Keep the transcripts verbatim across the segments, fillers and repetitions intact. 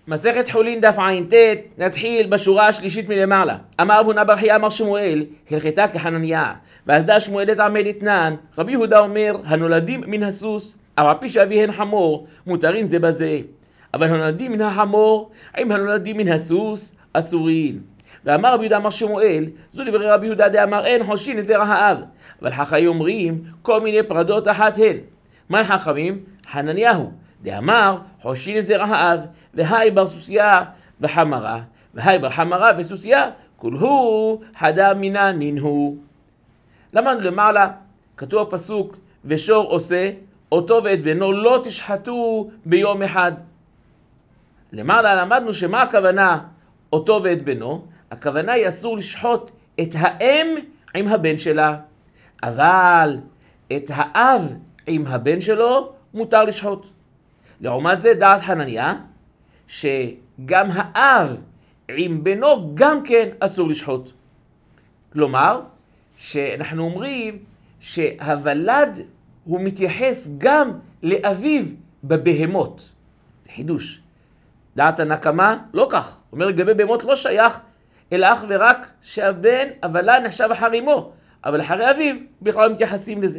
מסכת חולין דף ע"ט, נתחיל בשורה השלישית מלמעלה. אמר אבונה בר חייא אמר שמואל, הלכתה כחנניה. ואסדה שמואל את עמד אתנן. רבי יהודה אומר, הנולדים מן הסוס, אבל על פי שאביהן חמור, מותרים זה בזה. אבל הנולדים מן החמור, עם הנולדים מן הסוס, אסורים. ואמר רבי יהודה אמר שמואל, זו דברי רבי יהודה דאמר אין חושין לזרע האב. אבל חכמים אומרים, כל מיני פרדות אחת הן. מה חכמים? חנניהו. דאמר חושין לזרע האב, והי בר סוסיה וחמרה, והי בר חמרה וסוסיה, כולהו חדה מינה נינהו. למדנו למעלה, כתוב הפסוק, ושור עושה, אותו ואת בנו לא תשחטו ביום אחד. למעלה למדנו שמה הכוונה אותו ואת בנו? הכוונה היא אסור לשחוט את האם עם הבן שלה, אבל את האב עם הבן שלו מותר לשחוט. לעומת זה דעת חנניה, שגם האב עם בנו גם כן אסור לשחוט. כלומר, שאנחנו אומרים שהוולד הוא מתייחס גם לאביו בבהמות. זה חידוש. דעת הנקמה לא כך. אומר לגבי בהמות לא שייך, אלא אך ורק שהבן, הוולד נחשב אחר אמו, אבל אחרי אביו בכלל מתייחסים לזה.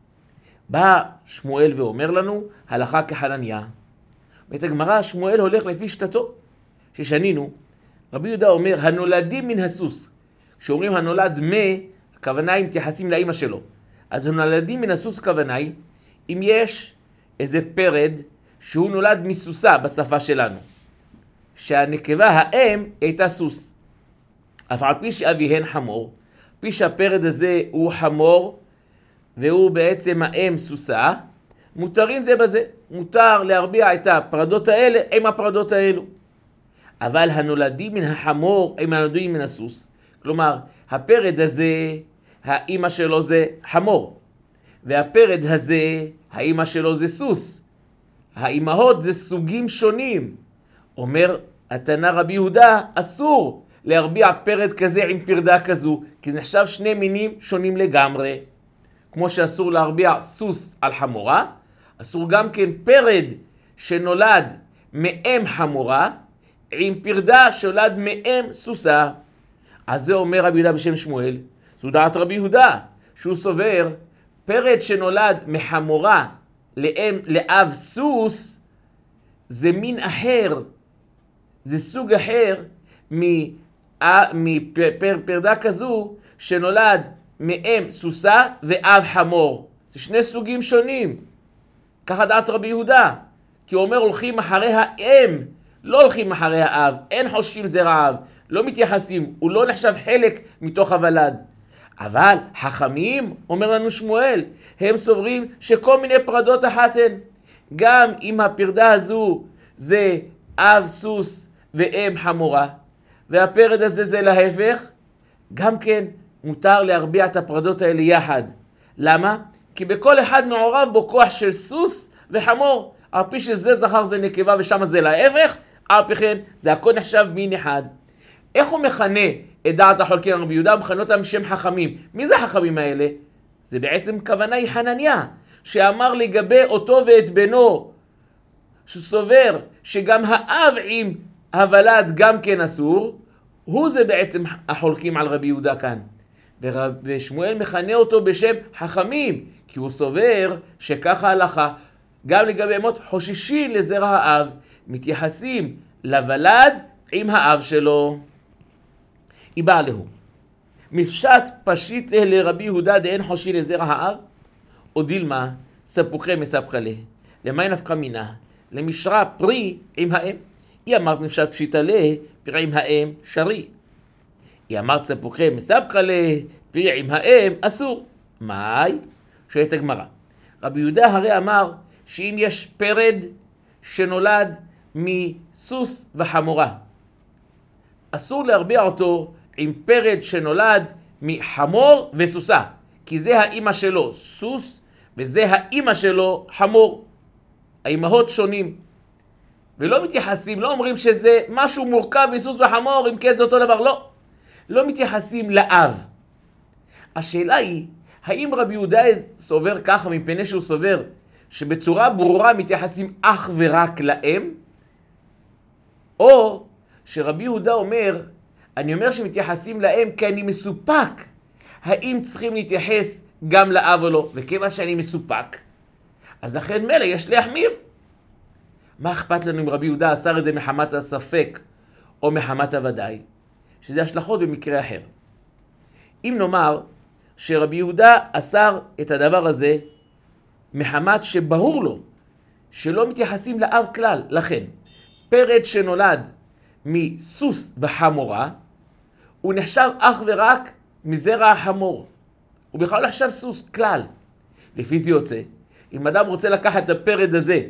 בא שמואל ואומר לנו, הלכה כחנניה. ואת הגמרא, שמואל הולך לפי שתתו, ששנינו. רבי יהודה אומר, הנולדים מן הסוס. כשאומרים הנולד מה, הכוונה היא מתייחסים לאמא שלו. אז הנולדים מן הסוס הכוונה היא, אם יש איזה פרד שהוא נולד מסוסה בשפה שלנו, שהנקבה האם הייתה סוס. אף על פי שאביהן חמור, פי שהפרד הזה הוא חמור, והוא בעצם האם סוסה, מותרים זה בזה. מותר להרביע את הפרדות האלה עם הפרדות האלו. אבל הנולדים מן החמור עם הנולדים מן הסוס, כלומר, הפרד הזה, האמא שלו זה חמור, והפרד הזה, האמא שלו זה סוס. האמהות זה סוגים שונים. אומר התנא רבי יהודה, אסור להרביע פרד כזה עם פרדה כזו, כי זה נחשב שני מינים שונים לגמרי. כמו שאסור להרביע סוס על חמורה, אסור גם כן פרד שנולד מאם חמורה, עם פרדה שנולד מאם סוסה. אז זה אומר רבי יהודה בשם שמואל, זו דעת רבי יהודה, שהוא סובר, פרד שנולד מחמורה לאם, לאב סוס, זה מין אחר, זה סוג אחר מפרדה כזו שנולד מאם סוסה ואב חמור. זה שני סוגים שונים. ככה דעת רבי יהודה. כי הוא אומר הולכים אחרי האם, לא הולכים אחרי האב. אין חושבים זרע אב. לא מתייחסים. הוא לא נחשב חלק מתוך הוולד. אבל חכמים, אומר לנו שמואל, הם סוברים שכל מיני פרדות אחת הן. גם אם הפרדה הזו זה אב סוס ואם חמורה, והפרד הזה זה להפך, גם כן מותר להרביע את הפרדות האלה יחד. למה? כי בכל אחד מעורב בו כוח של סוס וחמור. על פי שזה זכר זה נקבה ושם זה להפך, על פי כן זה הכל נחשב מין אחד. איך הוא מכנה את דעת החולקים רבי יהודה? הוא מכנה אותם שם חכמים. מי זה החכמים האלה? זה בעצם כוונה היא חנניה, שאמר לגבי אותו ואת בנו, שסובר שגם האב עם הוולד גם כן אסור, הוא זה בעצם החולקים על רבי יהודה כאן. ורב, ושמואל מכנה אותו בשם חכמים, כי הוא סובר שככה הלכה, גם לגבי אמות חוששים לזרע האב, מתייחסים לוולד עם האב שלו. איבא להו. מפשט פשיט לה לרבי יהודה דאין חושי לזרע האב, או דילמה ספוקי מספקה לה. למה נפקא מינה? למשרה פרי עם האם. היא אמרת מפשט פשיטה לה, פרי עם האם שרי. היא אמרת ספוקי מספקה לה, פרי עם האם אסור. מאי? שואלת הגמרא. רבי יהודה הרי אמר שאם יש פרד שנולד מסוס וחמורה, אסור להרביע אותו עם פרד שנולד מחמור וסוסה, כי זה האמא שלו סוס וזה האמא שלו חמור. האמהות שונים ולא מתייחסים, לא אומרים שזה משהו מורכב מסוס וחמור, אם כן זה אותו דבר, לא. לא מתייחסים לאב. השאלה היא, האם רבי יהודה סובר ככה מפני שהוא סובר שבצורה ברורה מתייחסים אך ורק לאם? או שרבי יהודה אומר, אני אומר שמתייחסים להם כי אני מסופק. האם צריכים להתייחס גם לאב או לא? וכיוון שאני מסופק, אז לכן מילא יש להחמיר. מה אכפת לנו אם רבי יהודה אסר את זה מחמת הספק או מחמת הוודאי? שזה השלכות במקרה אחר. אם נאמר שרבי יהודה אסר את הדבר הזה מחמת שברור לו שלא מתייחסים לאב כלל, לכן פרד שנולד מסוס וחמורה הוא נחשב אך ורק מזרע החמור, הוא בכלל לא נחשב סוס כלל. לפי זה יוצא, אם אדם רוצה לקחת את הפרד הזה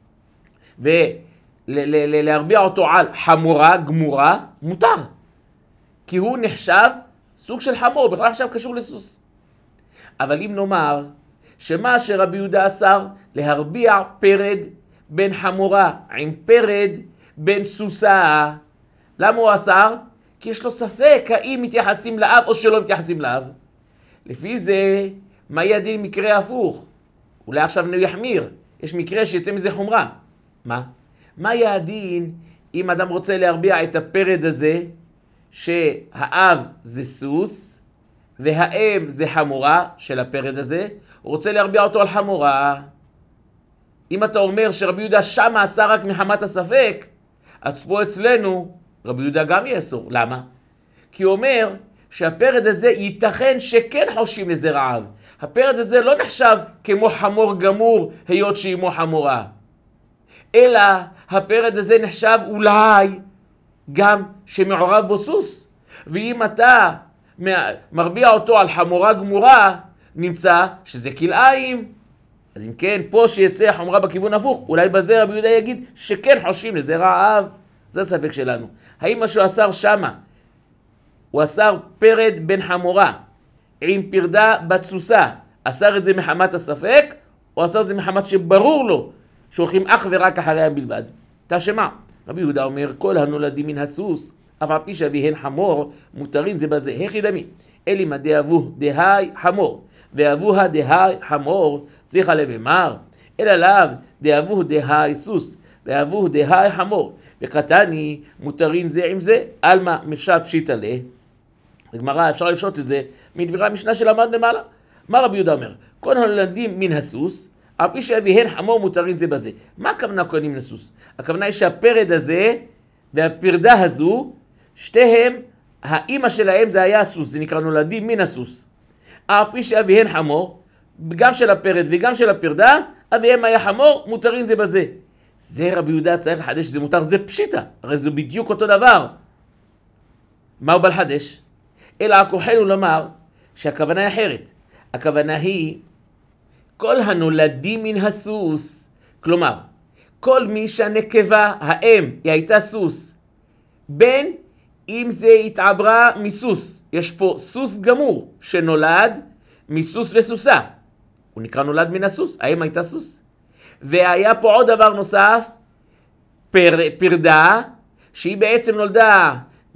ולהרביע אותו על חמורה גמורה, מותר, כי הוא נחשב סוג של חמור, בכלל עכשיו קשור לסוס. אבל אם נאמר שמה שרבי יהודה אסר להרביע פרד בין חמורה עם פרד בין סוסה, למה הוא אסר? כי יש לו ספק האם מתייחסים לאב או שלא מתייחסים לאב. לפי זה, מה יהיה הדין מקרה הפוך? אולי עכשיו הוא יחמיר, יש מקרה שיצא מזה חומרה. מה? מה יהיה הדין אם אדם רוצה להרביע את הפרד הזה שהאב זה סוס והאם זה חמורה של הפרד הזה, הוא רוצה להרביע אותו על חמורה. אם אתה אומר שרבי יהודה שמה עשה רק מחמת הספק, אז פה אצלנו רבי יהודה גם יאסור. למה? כי הוא אומר שהפרד הזה ייתכן שכן חושים לזרע אב. הפרד הזה לא נחשב כמו חמור גמור היות שאימו חמורה, אלא הפרד הזה נחשב אולי גם שמעורב בו סוס. ואם אתה מרביע אותו על חמורה גמורה, נמצא שזה כלאיים. אז אם כן, פה שיצא החומרה בכיוון הפוך, אולי בזה רבי יהודה יגיד שכן חושים לזרע אב. זה הספק שלנו. האם מה שהוא אסר שמה, הוא אסר פרד בן חמורה עם פרדה בתסוסה, אסר את זה מחמת הספק, או אסר את זה מחמת שברור לו שהולכים אך ורק אחריהם בלבד? תשמע, רבי יהודה אומר, כל הנולדים מן הסוס, אף על פי שאביהן חמור, מותרים זה בזה. הכי דמי, אלימה דאבוה דהי חמור, ואבוה דהי חמור, צריך עליהם אמר, אלא לאו דאבוה דהי סוס, ואבוה דהי חמור, וקטני מותרים זה עם זה, אלמה מפשט פשיט עלה. בגמרא אפשר לפשוט את זה מדברי המשנה שלמד למעלה. מה רבי יהודה אומר? כל הנולדים מן הסוס, על פי שאביהן חמור מותרים זה בזה. מה הכוונה קונים לסוס? הכוונה היא שהפרד הזה והפרדה הזו, שתיהם, האמא שלהם זה היה הסוס, זה נקרא נולדים מן הסוס. על פי שאביהן חמור, גם של הפרד וגם של הפרדה, אביהם היה חמור, מותרים זה בזה. זה רבי יהודה צריך לחדש, זה מותר, זה פשיטה, הרי זה בדיוק אותו דבר. מה הוא בא לחדש? אלא הכוחנו לומר שהכוונה היא אחרת. הכוונה היא כל הנולדים מן הסוס, כלומר, כל מי שהנקבה, האם, היא הייתה סוס, בין אם זה התעברה מסוס, יש פה סוס גמור שנולד מסוס וסוסה, הוא נקרא נולד מן הסוס, האם הייתה סוס. והיה פה עוד דבר נוסף, פר, פרדה, שהיא בעצם נולדה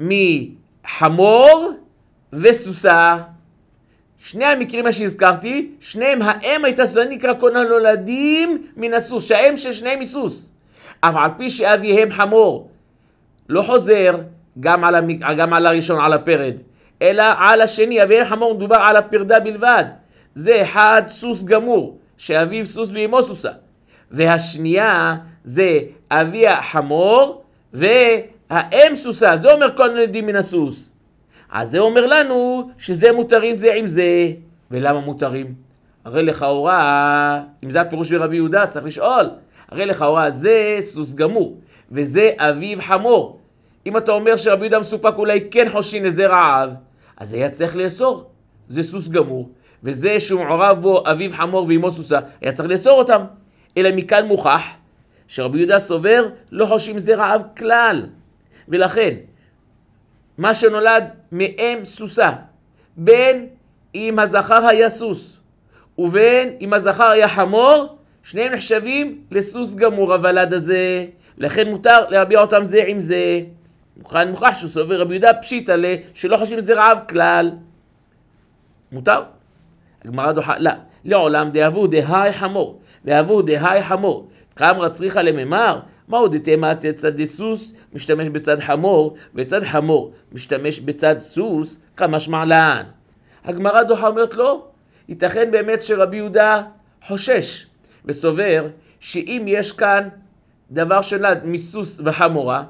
מחמור וסוסה. שני המקרים שהזכרתי, שניהם האם הייתה סוס, נקרא כל הנולדים מן הסוס, שהאם של שניהם מסוס. אבל על פי שאביהם חמור, לא חוזר גם על, המק... גם על הראשון, על הפרד, אלא על השני, אביהם חמור, מדובר על הפרדה בלבד. זה אחד סוס גמור, שאביו סוס ואמו סוסה. והשנייה זה אביה חמור והאם סוסה, זה אומר כל נולדים מן הסוס. אז זה אומר לנו שזה מותרים זה עם זה. ולמה מותרים? הרי לכאורה, אם זה הפירוש ברבי יהודה, צריך לשאול, הרי לכאורה זה סוס גמור וזה אביו חמור. אם אתה אומר שרבי יהודה מסופק אולי כן חושין לזרע אב, אז זה היה צריך לאסור. זה סוס גמור וזה שהוא מעורב בו אביו חמור ואמו סוסה, היה צריך לאסור אותם. אלא מכאן מוכח שרבי יהודה סובר לא חושים זרע אב כלל. ולכן מה שנולד מאם סוסה, בין אם הזכר היה סוס ובין אם הזכר היה חמור, שניהם נחשבים לסוס גמור הוולד הזה, לכן מותר להרביע אותם זה עם זה. מוכן מוכח שהוא סובר רבי יהודה פשיט עלה שלא חושים זרע אב כלל. מותר? הגמרא דוחה, לא, לעולם דאבוה דהי חמור ואבוה דהי חמור, כמה צריכה לממר, מה עוד דתימציה צד דסוס משתמש בצד חמור, וצד חמור משתמש בצד סוס, כמשמע לן. הגמרא דוחה אומרת לא, ייתכן באמת שרבי יהודה חושש וסובר שאם יש כאן דבר שנולד מסוס וחמורה,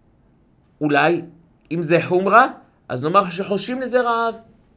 אולי אם זה חומרה, אז נאמר שחושים לזה רעב.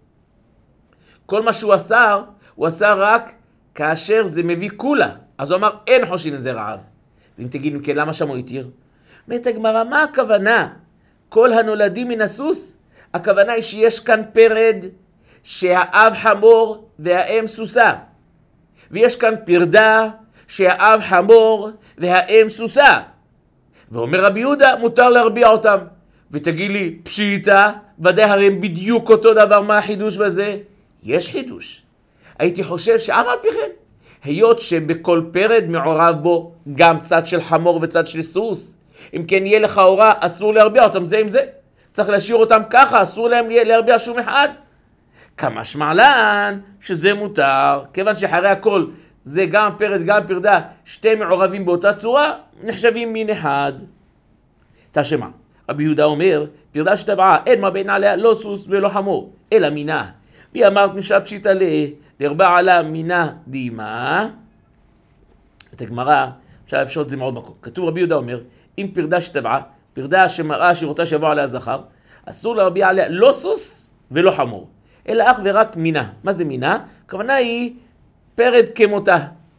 כל מה שהוא אסר, הוא אסר רק כאשר זה מביא כולה. אז הוא אמר, אין חושים לזה רעב. ואם תגיד, אם כן, למה שם הוא התיר? אומרת הגמרא, מה הכוונה? כל הנולדים מן הסוס? הכוונה היא שיש כאן פרד שהאב חמור והאם סוסה. ויש כאן פרדה שהאב חמור והאם סוסה. ואומר רבי יהודה, מותר להרביע אותם. ותגיד לי, פשיטה, ודאי הרי בדיוק אותו דבר, מה החידוש בזה? יש חידוש. הייתי חושב שאף על פי כן, היות שבכל פרד מעורב בו גם צד של חמור וצד של סוס, אם כן יהיה לך הוראה, אסור להרביע אותם זה עם זה. צריך להשאיר אותם ככה, אסור להם להרביע שום אחד. כמשמע לן שזה מותר, כיוון שאחרי הכל זה גם פרד גם פרדה, שתי מעורבים באותה צורה, נחשבים מין אחד. תשמע, רבי יהודה אומר, פרדה שטבעה, אין מה בין עליה, לא סוס ולא חמור, אלא מינה. והיא אמרת משל פשיטה לה, להרבע עליה מינה דימה. את הגמרא, אפשר אפשר את זה מאוד מקום. כתוב רבי יהודה אומר, אם פרדה שטבעה, פרדה שמראה שהיא רוצה שיבוא עליה זכר, אסור להרביע עליה לא סוס ולא חמור, אלא אך ורק מינה. מה זה מינה? הכוונה היא פרד כמותה.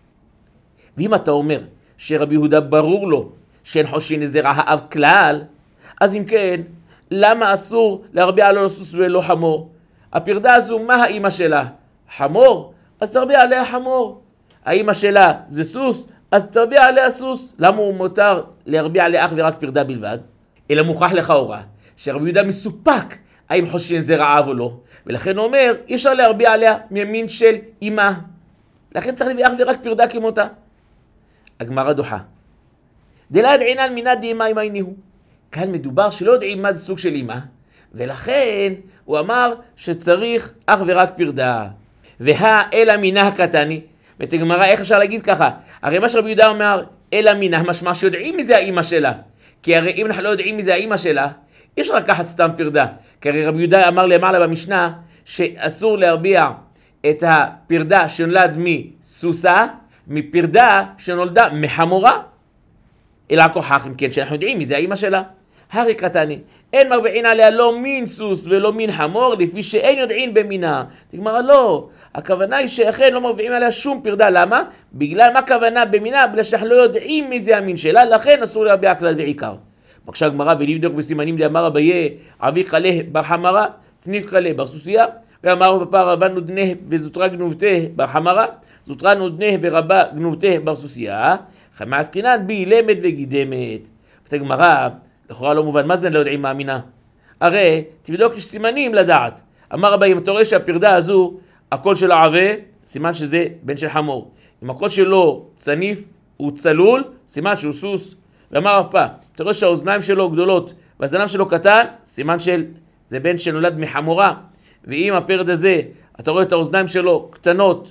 ואם אתה אומר שרבי יהודה ברור לו שאין חושין לזה רעב כלל, אז אם כן, למה אסור להרביע עליה לא סוס ולא חמור? הפרדה הזו, מה האמא שלה? חמור? אז תרביע עליה חמור. האמא שלה זה סוס? אז תרביע עליה סוס. למה הוא מותר להרביע עליה אך ורק פרדה בלבד? אלא מוכח לכאורה שרבי יהודה מסופק האם חושין זה רעב או לא, ולכן הוא אומר, אי אפשר להרביע עליה ממין של אמא. לכן צריך להביא אך ורק פרדה כמותה. הגמרא דוחה. דלה ידעינן מינה דאמא אמא איניהו. כאן מדובר שלא יודעים מה זה סוג של אמא, ולכן הוא אמר שצריך אך ורק פרדה. והא אלא מינה הקטני. ואת הגמרא, איך אפשר להגיד ככה? הרי מה שרבי יהודה אומר, אלא מינה, משמע שיודעים מי זה האמא שלה. כי הרי אם אנחנו לא יודעים מי זה האמא שלה, אי אפשר לקחת סתם פרדה. כי הרי רבי יהודה אמר למעלה במשנה, שאסור להרביע את הפרדה שנולד מסוסה, מפרדה שנולדה מחמורה. אלא הכוחך, אם כן, שאנחנו יודעים מי זה האמא שלה. הרי קטני, אין מרביעין עליה לא מין סוס ולא מין חמור, לפי שאין יודעין במינה. תגמר לא, הכוונה היא שאכן לא מרביעים עליה שום פרדה. למה? בגלל מה הכוונה במינה? בגלל שאנחנו לא יודעים מי זה המין שלה, לכן אסור להרביע כלל ועיקר. בבקשה גמרא, ולבדוק בסימנים דאמר אביי, אבי קלה בר חמרה, צניף קלה בר סוסיה, ואמר בפר רבן נודנה וזוטרה גנובתה בר חמרה, זוטרה נודנה ורבה גנובתה בר סוסיה, חמה עסקינן בי למד וגידמת. ותגמרא, לכאורה לא מובן, מה זה לא יודעים מאמינה? הרי תבדוק יש סימנים לדעת. אמר רבי, אם אתה רואה שהפרדה הזו, הקול שלו עבה, סימן שזה בן של חמור. אם הקול שלו צניף, הוא צלול, סימן שהוא סוס. ואמר רב פא, אתה רואה שהאוזניים שלו גדולות, והזנב שלו קטן, סימן של זה בן שנולד מחמורה. ואם הפרד הזה, אתה רואה את האוזניים שלו קטנות,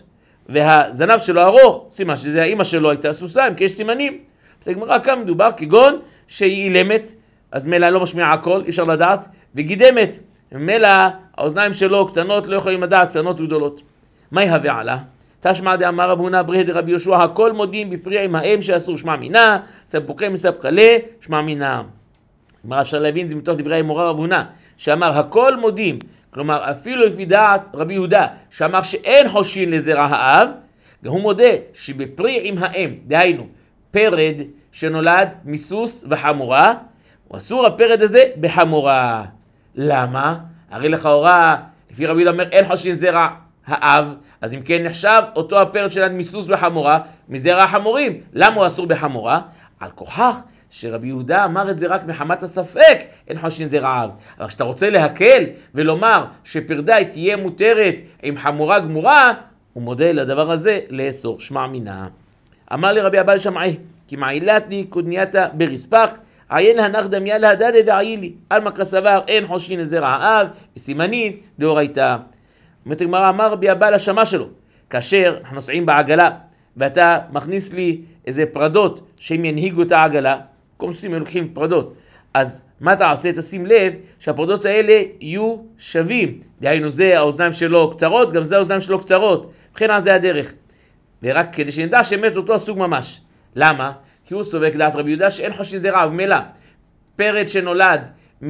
והזנב שלו ארוך, סימן שזה האמא שלו הייתה סוסה, אם כי יש סימנים. אז הגמרא כאן מדובר כגון שהיא אילמת, אז מלא לא משמיע הכל, אי אפשר לדעת, וגידמת, מלא האוזניים שלו קטנות, לא יכולים לדעת, קטנות וגדולות. מה יהווה עלה? תשמע דאמר רב הונא ברי דרבי יהושע, הכל מודים בפרי עם האם שאסור שמע מינה, ספוקי מספקא לה, שמע מינה. כלומר, אפשר להבין, זה מתוך דברי אמורה רב הונא, שאמר הכל מודים, כלומר אפילו לפי דעת רבי יהודה, שאמר שאין חושין לזרע האב, הוא מודה שבפרי עם האם, דהיינו, פרד שנולד מסוס וחמורה, הוא אסור הפרד הזה בחמורה. למה? הרי לכאורה, לפי רבי יהודה אומר, אין חושין זרע האב, אז אם כן נחשב אותו הפרד שנולד מסוס וחמורה, מזרע החמורים. למה הוא אסור בחמורה? על כוחך שרבי יהודה אמר את זה רק מחמת הספק, אין חושין זרע האב. אבל כשאתה רוצה להקל ולומר שפרדה תהיה מותרת עם חמורה גמורה, הוא מודה לדבר הזה לאסור שמע מינה. אמר לי רבי אבא שמעי, כי מעילת לי קודנייתה ברספק, עיין הנח דמיה להדדה ועיי לי, על מקרא סבר אין חושין לזרע האב, וסימנין דאורייתא. אומרת הגמרא, אמר רבי אבא לשמה שלו, כאשר אנחנו נוסעים בעגלה, ואתה מכניס לי איזה פרדות שהם ינהיגו את העגלה, קומסים לוקחים פרדות. אז מה תעשה? תשים לב שהפרדות האלה יהיו שווים. דהיינו זה האוזניים שלו קצרות, גם זה האוזניים שלו קצרות. מבחינה זה הדרך. ורק כדי שנדע שמת אותו הסוג ממש. למה? כי הוא סובק דעת רבי יהודה שאין חושין זרע ומלא. פרד שנולד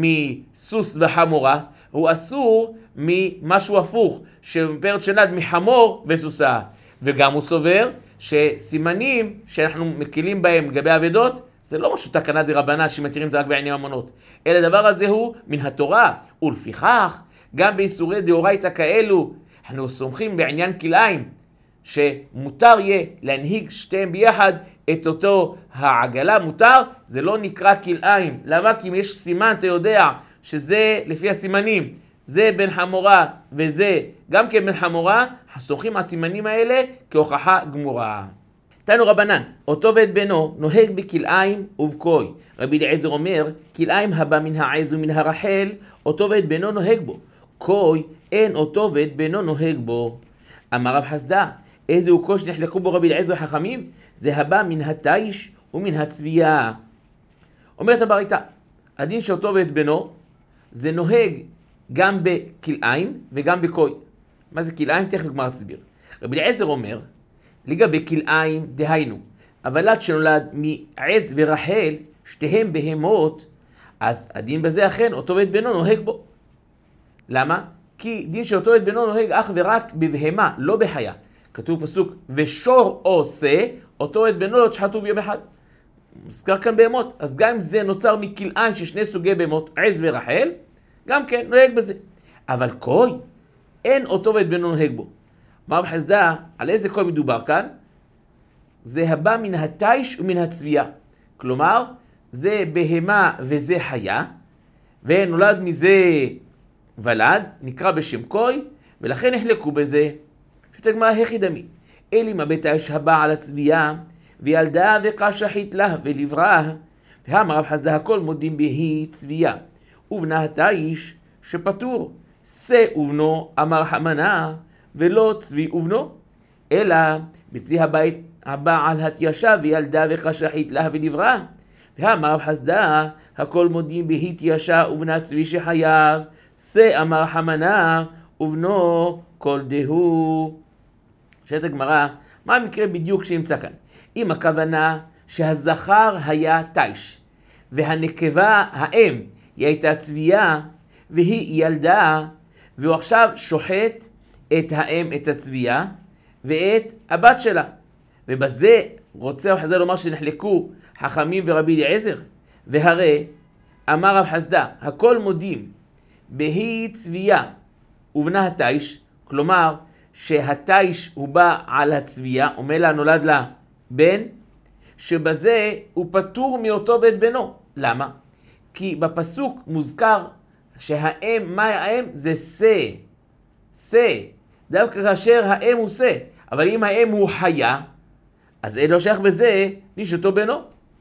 מסוס וחמורה, הוא אסור ממשהו הפוך, שפרד שנולד מחמור וסוסה. וגם הוא סובר שסימנים שאנחנו מקילים בהם לגבי אבדות, זה לא משהו תקנה דרבנן שמתירים זה רק בענייני ממונות. אלא הדבר הזה הוא מן התורה, ולפיכך גם באיסורי דאורייתא כאלו, אנחנו סומכים בעניין כלאיים, שמותר יהיה להנהיג שתיהם ביחד את אותו העגלה, מותר, זה לא נקרא כלאיים. למה? כי אם יש סימן, אתה יודע שזה לפי הסימנים, זה בן חמורה וזה גם כן בן חמורה, סומכים הסימנים האלה כהוכחה גמורה. תנו רבנן, אותו ואת בנו נוהג בכלאיים ובקוי. רבי אליעזר אומר, כלאיים הבא מן העז ומן הרחל, אותו ואת בנו נוהג בו. קוי אין אותו ואת בנו נוהג בו. אמר רב חסדא, איזה הוא קוי שנחלקו בו רבי אליעזר חכמים? זה הבא מן התיש ומן הצבייה. אומרת הברייתא, הדין שאותו ואת בנו זה נוהג גם בכלאיים וגם בקוי. מה זה כלאיים? תכף גמר תסביר. רבי אליעזר אומר, לגבי כלאיים דהיינו, הוולד שנולד מעז ורחל, שתיהם בהמות, אז הדין בזה אכן אותו ואת בנו נוהג בו. למה? כי דין שאותו ואת בנו נוהג אך ורק בבהמה, לא בחיה. כתוב פסוק, ושור עושה, אותו ואת בנו לא תשחטו ביום אחד. מוזכר כאן בהמות, אז גם אם זה נוצר מכלאיים ששני סוגי בהמות, עז ורחל, גם כן נוהג בזה. אבל קוי, אין אותו ואת בנו נוהג בו. אמר רב חסדא, על איזה קוי מדובר כאן? זה הבא מן התיש ומן הצבייה. כלומר, זה בהמה וזה חיה, ונולד מזה ולד, נקרא בשם קוי, ולכן נחלקו בזה. שתג מה הכי דמי. אלימה בתיש הבא על הצבייה, וילדה וקשחית לה ולבראה, ואמר רב חסדא, הכל מודים בהי צבייה. ובנה התיש שפטור, שא ובנו אמר חמנה, ולא צבי ובנו, אלא בצבי הבית הבא על התיישה וילדה וקשחית לה ולבראה. ואמר רב חסדא, הכל מודים בהתיישה ובנה צבי שחייב, שא אמר חמנה ובנו כל דהו. שאת הגמרא, מה המקרה בדיוק שנמצא כאן? אם הכוונה שהזכר היה תיש, והנקבה האם היא הייתה צבייה, והיא ילדה, והוא עכשיו שוחט את האם, את הצבייה, ואת הבת שלה. ובזה רוצה רב חסדא לומר שנחלקו חכמים ורבי אליעזר. והרי אמר רב חסדא, הכל מודים בהי צבייה ובנה התיש, כלומר שהתיש הוא בא על הצבייה, אומר לה נולד לה בן, שבזה הוא פטור מאותו ואת בנו. למה? כי בפסוק מוזכר שהאם, מה האם? זה שא. שא. דווקא כאשר האם הוא שא. אבל אם האם הוא חיה, אז אין לו שייך בזה נשתו בנו.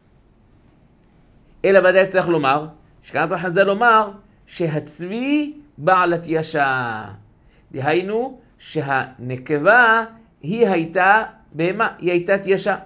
אלא ודאי צריך לומר, שכנת רב חסדא לומר, שהצבי בעל התיישה. דהיינו שהנקבה היא הייתה בהמה, היא הייתה תיישה.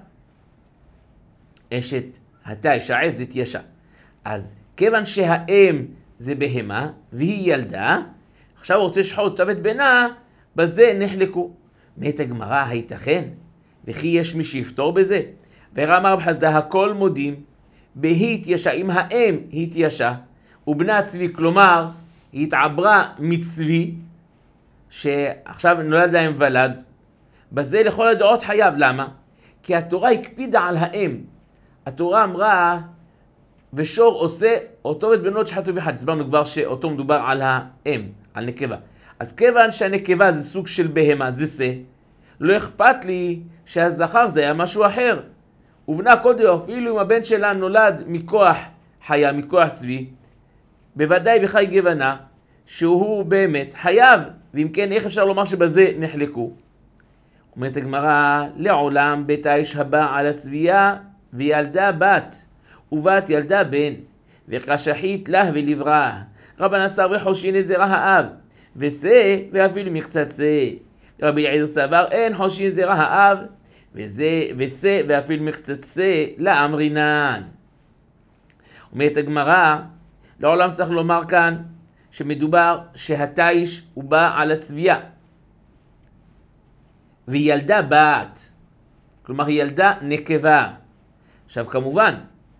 אשת התיש, העז זה תיישה. אז כיוון שהאם זה בהמה והיא ילדה, עכשיו הוא רוצה לשחוט אותה ואת בנה, בזה נחלקו. מת הגמרא, הייתכן? וכי יש מי שיפתור בזה? ואמר רב חסדא, הכל מודים בהיא תיישה, אם האם היא תיישה, ובנה צבי, כלומר, היא התעברה מצבי, שעכשיו נולד להם ולד, בזה לכל הדעות חייב. למה? כי התורה הקפידה על האם. התורה אמרה, ושור עושה אותו ואת בנו תשחטו ביחד. הסברנו כבר שאותו מדובר על האם, על נקבה. אז כיוון שהנקבה זה סוג של בהמה, זה שא, לא אכפת לי שהזכר זה היה משהו אחר. ובנה כל דו, אפילו אם הבן שלה נולד מכוח חיה, מכוח צבי, בוודאי בחי גבנה, שהוא באמת חייב. ואם כן, איך אפשר לומר שבזה נחלקו? אומרת הגמרא, לעולם בית האיש הבא על הצבייה וילדה בת, ובת ילדה בן, וקשחית לה ולבראה. רבן עשר וחושין זרע האב, ושא ואפילו מקצת שא. רבי אליעזר סבר, אין חושין זרע האב, וזה ושא ואפילו מקצת שא לאמרינן. אומרת הגמרא, לעולם צריך לומר כאן שמדובר שהתיש הוא בא על הצבייה. והיא ילדה בת, כלומר היא ילדה נקבה. עכשיו כמובן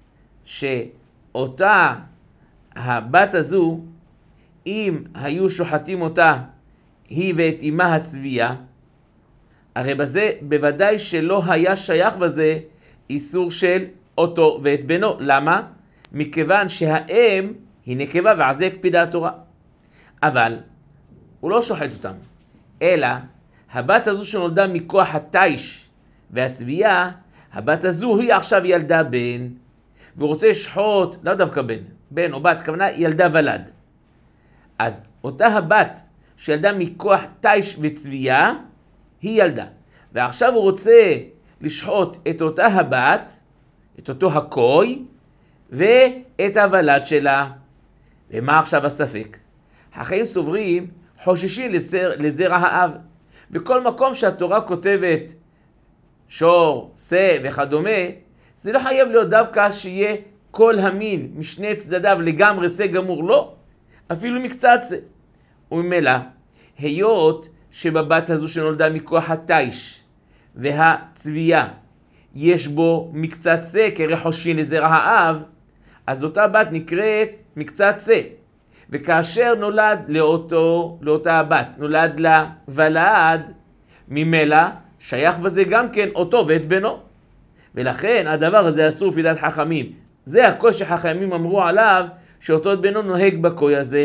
שאותה הבת הזו, אם היו שוחטים אותה היא ואת אמה הצבייה, הרי בזה בוודאי שלא היה שייך בזה איסור של אותו ואת בנו. למה? מכיוון שהאם היא נקבה ועל זה הקפידה התורה. אבל הוא לא שוחט אותם, אלא הבת הזו שנולדה מכוח התיש והצבייה, הבת הזו היא עכשיו ילדה בן, והוא רוצה לשחוט, לא דווקא בן, בן או בת, כוונה ילדה ולד. אז אותה הבת שילדה מכוח תיש וצבייה, היא ילדה. ועכשיו הוא רוצה לשחוט את אותה הבת, את אותו הקוי, ואת הוולד שלה. ומה עכשיו הספק? החיים סוברים חוששים לזר, לזרע האב. בכל מקום שהתורה כותבת שור, שא וכדומה, זה לא חייב להיות דווקא שיהיה כל המין משני צדדיו לגמרי שא גמור, לא. אפילו מקצת שא. וממילא, היות שבבת הזו שנולדה מכוח התיש והצבייה יש בו מקצת שא כרי חושין לזרע האב, אז אותה בת נקראת מקצת שא. וכאשר נולד לאותו, לאותה הבת, נולד לה ולד, ממילא שייך בזה גם כן אותו ואת בנו. ולכן הדבר הזה אסור לפי דעת חכמים. זה הקוי שחכמים אמרו עליו, שאותו את בנו נוהג בקוי הזה.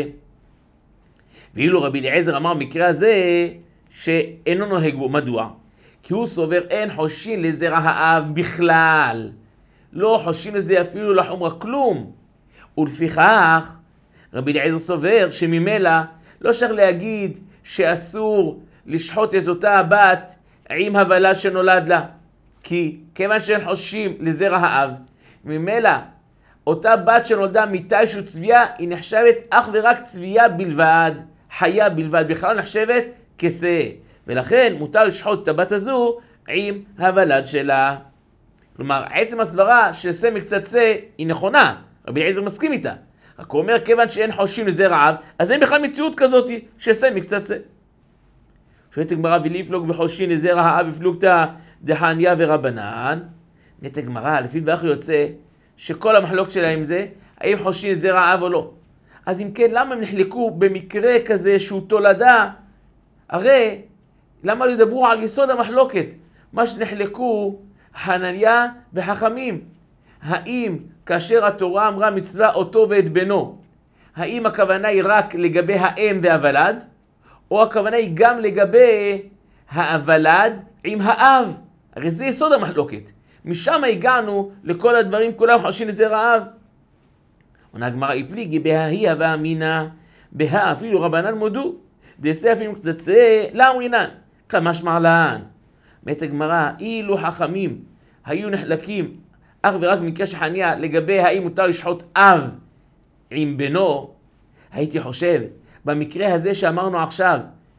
ואילו רבי אליעזר אמר מקרה הזה שאינו נוהג בו. מדוע? כי הוא סובר אין חושין לזרע האב בכלל. לא חושין לזה אפילו לחומרה כלום. ולפיכך רבי אליעזר סובר שממילא לא שייך להגיד שאסור לשחוט את אותה הבת עם הוולד שנולד לה. כי כיוון שאין חוששים לזרע האב, ממילא אותה בת שנולדה מתיש וצבייה היא נחשבת אך ורק צבייה בלבד, חיה בלבד, בכלל נחשבת כשא. ולכן מותר לשחוט את הבת הזו עם הוולד שלה. כלומר, עצם הסברה של שא מקצת שא היא נכונה, רבי אליעזר מסכים איתה. רק הוא אומר, כיוון שאין חוששים לזרע האב, אז אין בכלל מציאות כזאת של שא מקצת שא. שואלת הגמרא, ולפלוג בחושין לזרע האב בפלוגתא דחניא ורבנן. אומרת הגמרא, לפי ואחר יוצא שכל המחלוקת שלהם זה האם חושין לזרע האב או לא. אז אם כן, למה הם נחלקו במקרה כזה שהוא תולדה? הרי למה ידברו על יסוד המחלוקת? מה שנחלקו חנניה וחכמים. האם כאשר התורה אמרה מצווה אותו ואת בנו, האם הכוונה היא רק לגבי האם והוולד, או הכוונה היא גם לגבי הוולד עם האב? הרי זה יסוד המחלוקת. משם הגענו לכל הדברים, כולם חוששים לזרע האב. עונה הגמרא, איפליגי בההיא הווה אמינא, בהא אפילו רבנן מודו, דעשה אפילו קצת שא לאמרינן, כמשמע לן. אומרת הגמרא, אילו חכמים היו נחלקים אך ורק במקרה של חניה לגבי האם מותר לשחוט אב עם בנו, הייתי חושב במקרה הזה שאמרנו עכשיו,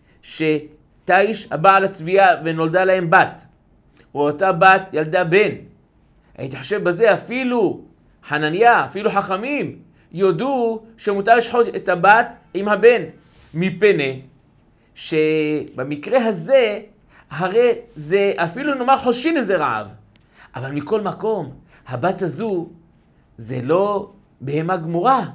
שתיש הבעל הצבייה ונולדה להם בת, או אותה בת ילדה בן, הייתי חושב בזה אפילו חנניה, אפילו חכמים יודו שמותר לשחוט את הבת עם הבן, מפני שבמקרה הזה הרי זה אפילו נאמר חושין לזרע האב. אבל מכל מקום הבת הזו זה לא בהמה גמורה,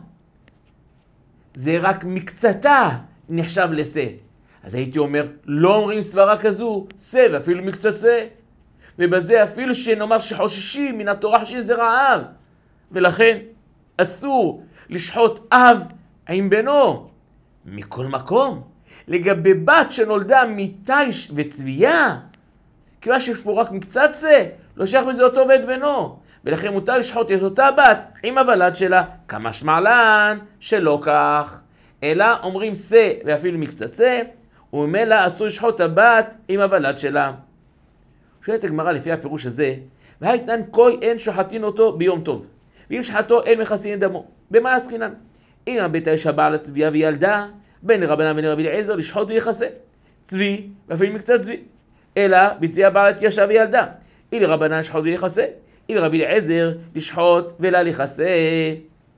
זה רק מקצתה נחשב לשא. אז הייתי אומר, לא אומרים סברה כזו, שא ואפילו מקצת שא. ובזה אפילו שנאמר שחוששים מן התורה חוששים לזרע האב. ולכן אסור לשחוט אב עם בנו. מכל מקום, לגבי בת שנולדה מתיש וצבייה, כיוון שיש פה רק מקצת שא, לא שייך בזה אותו ואת בנו. ולכן מותר לשחוט את אותה בת עם הוולד שלה, כמשמע לן שלא כך. אלא אומרים שא ואפילו מקצת שא, וממילא אסור לשחוט את הבת עם הוולד שלה. שואלת הגמרא לפי הפירוש הזה, והייתנן קוי אין שוחטין אותו ביום טוב, ואם שחטו אין מכסין את דמו. במה עסקינן? אם הבית האיש הבעל הצבייה וילדה, בין רבנן ובין רבי אליעזר לשחוט ויחסה. צבי ואפילו מקצת צבי. אלא בצבייה בעלת ישע וילדה. אילו רבנן לשחוט ויחסה, אילו רבי אליעזר לשחוט ולה לכסה.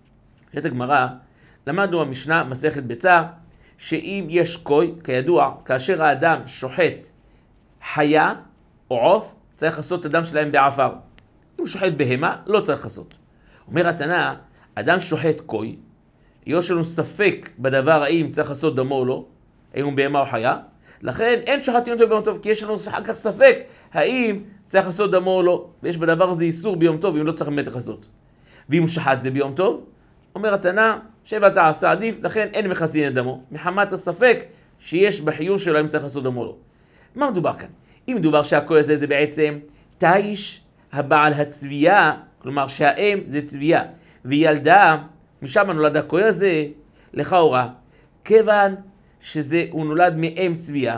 את הגמרא, למדנו במשנה מסכת ביצה, שאם יש קוי, כידוע, כאשר האדם שוחט חיה או עוף, צריך לעשות את הדם שלהם בעפר. אם הוא שוחט בהמה, לא צריך לעשות. אומר התנא, אדם שוחט קוי, יש לנו ספק בדבר האם צריך לעשות דמו או לא, האם הוא בהמה או חיה, לכן אין שוחטים אותו ביום טוב, כי יש לנו אחר כך ספק האם צריך לעשות דמו או לא, ויש בדבר הזה איסור ביום טוב, אם לא צריך באמת לעשות. ואם הוא שחט זה ביום טוב, אומר התנא, שבע תעשה עדיף, לכן אין מכסין את דמו, מחמת הספק שיש בחיוב שלו אם צריך לעשות דמו או לא. מה מדובר כאן? אם מדובר שהקוי הזה זה בעצם תיש הבעל הצבייה, כלומר שהאם זה צבייה, וילדה, משם נולד הקוי הזה, לכאורה, כיוון שזה הוא נולד מאם צבייה,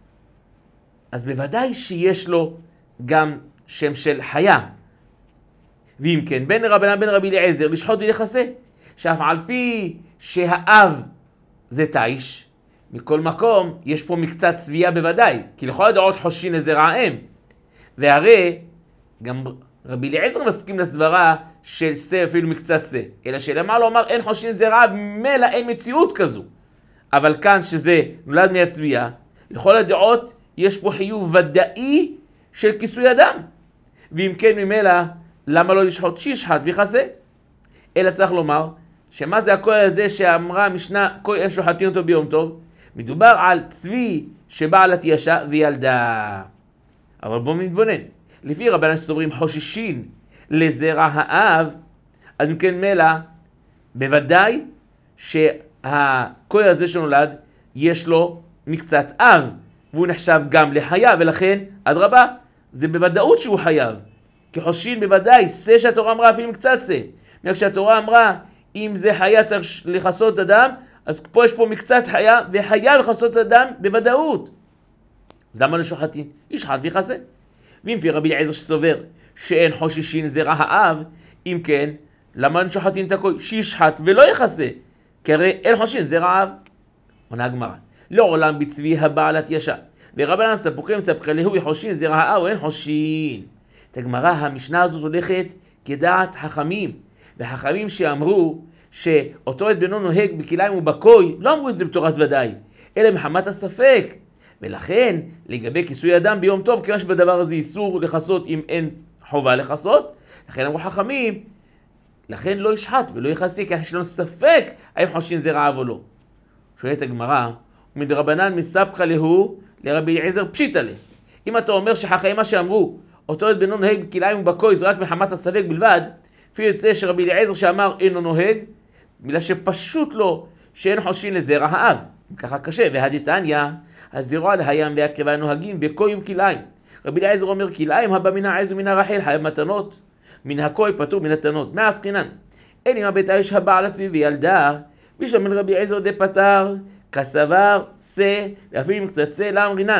אז בוודאי שיש לו גם שם של חיה. ואם כן, בין רבנן בין רבי אליעזר לשחוט ולכסה, שאף על פי שהאב זה תיש, מכל מקום יש פה מקצת צבייה בוודאי, כי לכל הדעות חושין לזרע האם. והרי גם רבי אליעזר מסכים לסברה של שא אפילו מקצת שא, אלא שלמה לא אמר אין חושין לזרע, מלא אין מציאות כזו. אבל כאן שזה נולד מהצבייה, לכל הדעות יש פה חיוב ודאי של כיסוי אדם. ואם כן ממילא, למה לא לשחוט שישחט ויכסה? אלא צריך לומר, שמה זה הקוי הזה שאמרה המשנה, קוי אין שוחטים אותו ביום טוב? מדובר על צבי שבעל התיישה וילדה. אבל בואו נתבונן. לפי רבנן שסוברים חוששין לזרע האב, אז אם כן מילא, בוודאי שהקוי הזה שנולד, יש לו מקצת אב, והוא נחשב גם לחיה, ולכן, אדרבה, זה בוודאות שהוא חייב. כי חוששין בוודאי, שא שהתורה אמרה אפילו מקצת שא. כשהתורה אמרה, אם זה חיה צריך לכסות אדם, אז פה יש פה מקצת חיה, וחיה לכסות אדם בוודאות. אז למה לא שוחטים? ישחט ויכסה. ואם לפי רבי אליעזר שסובר שאין חוששין זרע האב, אם כן, למה לא שוחטים את הקוי? שישחט ולא יכסה. כי הרי אין חוששין זרע האב. עונה הגמרא, לא עולם בצבי הבעל התיישה. ורבנן ספוכים ספקי להו יחושין זרע האב או אין חוששין. את הגמרא, המשנה הזאת הולכת כדעת חכמים. וחכמים שאמרו שאותו את בנו נוהג בכליים ובקוי, לא אמרו את זה בתורת ודאי, אלא מחמת הספק. ולכן, לגבי כיסוי אדם ביום טוב, כיוון שבדבר הזה איסור לכסות אם אין חובה לכסות, לכן אמרו חכמים, לכן לא ישחט ולא יכסה, כי יש לנו ספק האם חוששין זרע אב או לא. שואלת הגמרא, ומדרבנן מספקא להו לרבי אליעזר פשיטא ליה. אם אתה אומר שחכמים מה שאמרו, אותו את בנו נוהג בכליים ובקוי, זה רק מחמת הספק בלבד, לפי יוצא שרבי אליעזר שאמר אינו נוהג, מילה שפשוט לו שאין חוששין לזרע האב. ככה קשה, והדתניא, הזרוע להים והקרבה נוהגים בקוי וכליים. רבי אליעזר אומר כליים הבא מן העז ומן הרחל חייב מתנות, מן הקוי פטור מן התנות. מה עסקינן? אין עם הבית האיש הבעל הצבי וילדה, בשלמן רבי אליעזר די פטר, כסבר, שא, ואפילו עם קצת שא לאמרינן.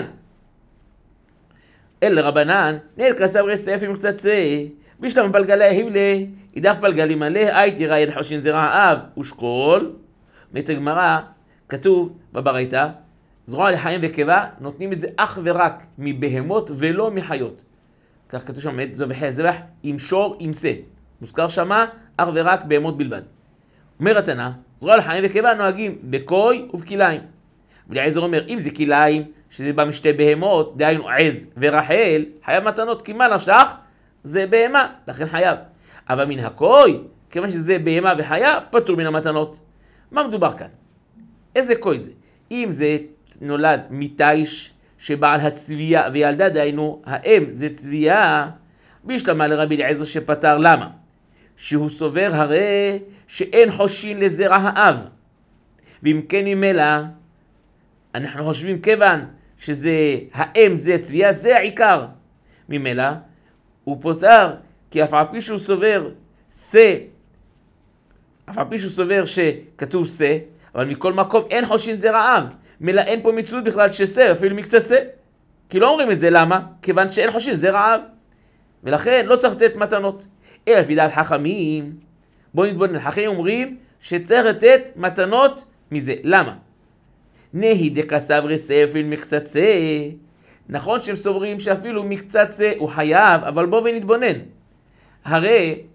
אל רבנן, נהל כסבר שא עם קצת שא, בשלם פלגלי היבלה, ידח פלגלי מלא, הייתי ראי חוששין זרע האב ושקול. מת הגמרא, כתוב בברייתא, זרוע לחיים וקיבה, נותנים את זה אך ורק מבהמות ולא מחיות. כך כתוב שם, זובחי הזבח עם שור עם שא. מוזכר שמה אך ורק בהמות בלבד. אומר התנא, זרוע לחיים וקיבה נוהגים בקוי ובכליים. ואליעזר אומר, אם זה כליים, שזה בא משתי בהמות, דהיינו עז ורחל, חייב מתנות, כי מה נפשך? זה בהמה, לכן חייב. אבל מן הקוי, כיוון שזה בהמה וחיה, פטור מן המתנות. מה מדובר כאן? איזה קוי זה? אם זה נולד מתיש שבעל הצבייה וילדה, דהיינו, האם זה צבייה, בשלמה לרבי אליעזר שפטר. למה? שהוא סובר הרי שאין חוששין לזרע האב. ואם כן ממילא, אנחנו חושבים כיוון שזה האם זה צבייה, זה העיקר. ממילא, הוא פוסר, כי אף על פי שהוא סובר שא, אף על פי שהוא סובר שכתוב שא, אבל מכל מקום אין חוששין זרע אב, מלא אין פה מציאות בכלל ששא, אפילו מקצת שא. כי לא אומרים את זה, למה? כיוון שאין חוששין זרע אב, ולכן לא צריך לתת מתנות. אלא לפי דעת חכמים, בואו נתבונן, חכמים אומרים שצריך לתת מתנות מזה. למה? נהי דקסברי שא אפילו מקצת שא, נכון שהם סוברים שאפילו מקצת שא הוא חייב, אבל בואו ונתבונן. הרי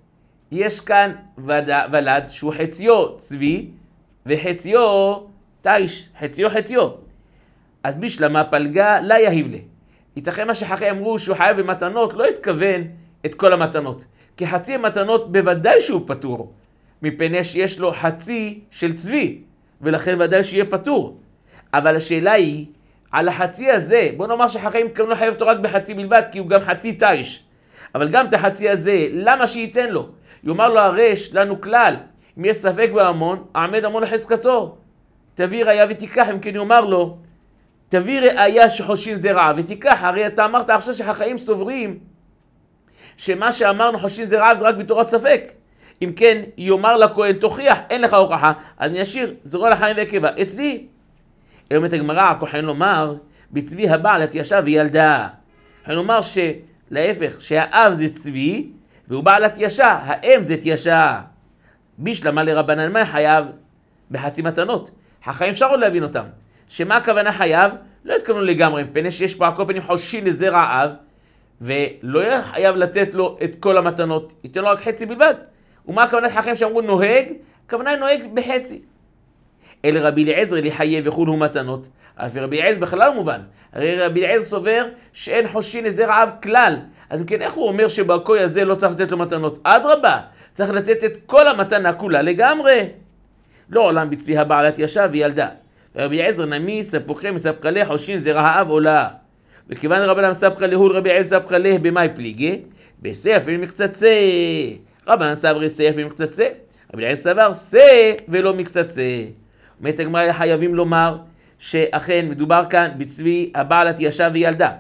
יש כאן וד... ולד שהוא חציו צבי וחציו תיש, חציו חציו. אז בשלמה פלגה לא יהיב לי. ייתכן מה שחכמים אמרו שהוא חייב במתנות, לא התכוון את כל המתנות. כי חצי המתנות בוודאי שהוא פטור, מפני שיש לו חצי של צבי, ולכן ודאי שיהיה פטור. אבל השאלה היא, על החצי הזה, בוא נאמר שחכמים התכוונו לחייב אותו רק בחצי בלבד, כי הוא גם חצי תיש. אבל גם את החצי הזה, למה שייתן לו? יאמר לו הרש לנו כלל, אם יש ספק בהמון, העמד המון לחזקתו. תביא ראיה ותיקח, אם כן יאמר לו, תביא ראיה שחושין זה רעה ותיקח. הרי אתה אמרת עכשיו שחכמים סוברים, שמה שאמרנו חושין זה רעה זה רק בתורת ספק. אם כן, יאמר לכהן תוכיח, אין לך הוכחה, אז אני אשאיר, זרוע לחיים ועקבה. אצלי, אלומת הגמרא, הכהן לומר, בצבי הבעל התיישה וילדה. הכהן לומר שלהפך, שהאב זה צבי, והוא בעל התיישה, האם זה תיישה. בשלמה לרבנן מה חייב? בחצי מתנות. החיים אפשר עוד להבין אותם. שמה הכוונה חייב? לא התכוונו לגמרי, מפני שיש פה הכל פנים חושין לזרע האב, ולא יהיה חייב לתת לו את כל המתנות, ייתן לו רק חצי בלבד. ומה הכוונה חכמים שאמרו נוהג? הכוונה נוהג בחצי. אל רבי אליעזר לחייב וכול הוא מתנות. אבל רבי אליעזר בכלל מובן. הרי רבי אליעזר סובר שאין חושין לזרע האב כלל. אז אם כן, איך הוא אומר שברכוי הזה לא צריך לתת לו מתנות? אדרבה, צריך לתת את כל המתנה כולה לגמרי. לא עולם בצבי הבעלת ישב וילדה. רבי אליעזר נמי ספוכי מספקה לה חושין זרע האב עולה. וכיוון רבנן מספקה להול רבי אליעזר ספקה לה במאי פליגי, בספר מקצצה. רבנן סברי ספר מקצצה. רבי אליעזר סבר סה ולא מקצצה. אומרת הגמרא חייבים לומר שאכן מדובר כאן בצבי הבעלת ישב וילדה.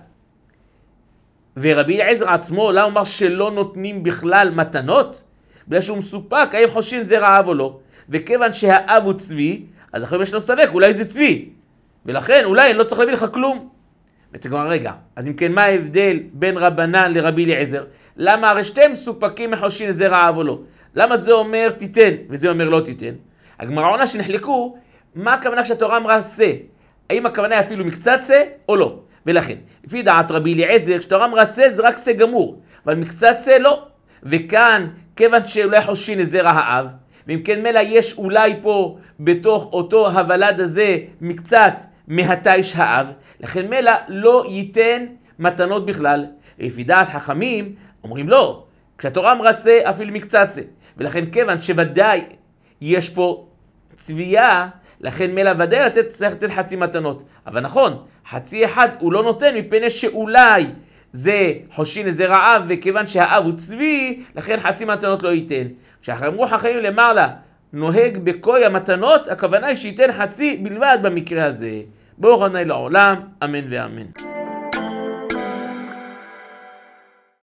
ורבי אליעזר עצמו לא אומר שלא נותנים בכלל מתנות, בגלל שהוא מסופק האם חושין זרע האב או לא. וכיוון שהאב הוא צבי, אז אחרי יש לו ספק, אולי זה צבי. ולכן אולי אני לא צריך להביא לך כלום. ותגמר רגע, אז אם כן מה ההבדל בין רבנן לרבי אליעזר? למה הרי שתיהם מסופקים מחושין זרע האב או לא? למה זה אומר תיתן וזה אומר לא תיתן? הגמרא עונה שנחלקו, מה הכוונה כשהתורה אמרה שא? האם הכוונה אפילו מקצת שא או לא? ולכן, לפי דעת רבי אליעזר, כשהתורה אמרה שא זה רק שא גמור, אבל מקצת שא לא. וכאן, כיוון שאולי חושין זרע האב, ואם כן מלא יש אולי פה בתוך אותו הוולד הזה מקצת מהתיש האב, לכן מלא לא ייתן מתנות בכלל. לפי דעת חכמים אומרים לא, כשהתורה אמרה שא אפילו מקצת שא, ולכן כיוון שוודאי יש פה צבייה, לכן מלא ודאי לתת, צריך לתת חצי מתנות. אבל נכון, חצי אחד הוא לא נותן מפני שאולי זה חושין לזרע האב, וכיוון שהאב הוא צבי, לכן חצי מתנות לא ייתן. כשאמרו חכמים למעלה, נוהג בכל המתנות, הכוונה היא שייתן חצי בלבד במקרה הזה. ברוך ה' לעולם, אמן ואמן.